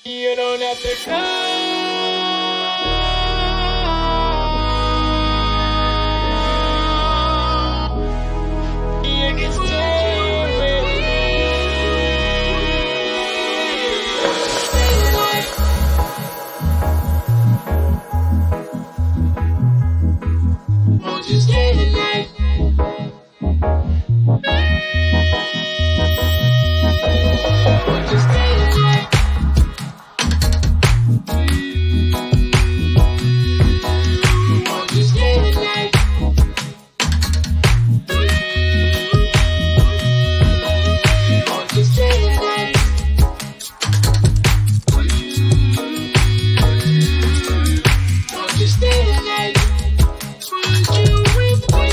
You don't have to come. You can stay with me. Won't you stay tonight? Won't you stay tonight? Won't you stay tonight? Won't you stay tonight? Won't you stay tonight? Would you with me?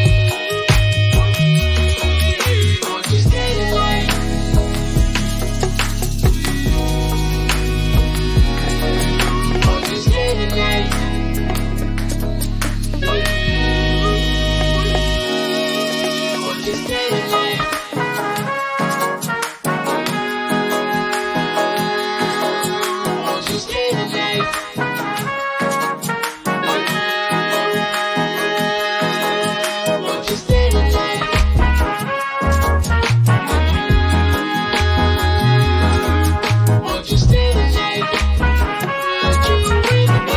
Won't you stay tonight? Won't you stay tonight? Won't you stay tonight? Won't you stay tonight? Won't you stay tonight? Won't you stay tonight? Would you with me?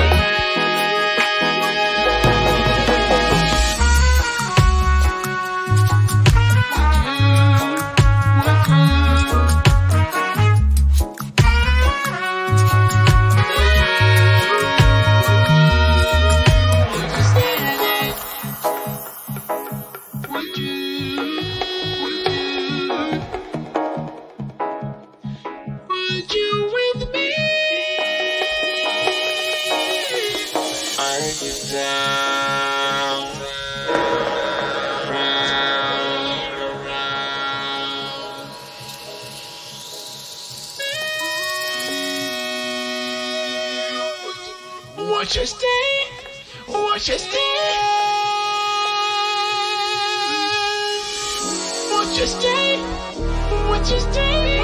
Would you stay tonight? Would you? Would you with me? Are you down? Won't you stay? Won't you stay? Won't you stay? Won't you stay?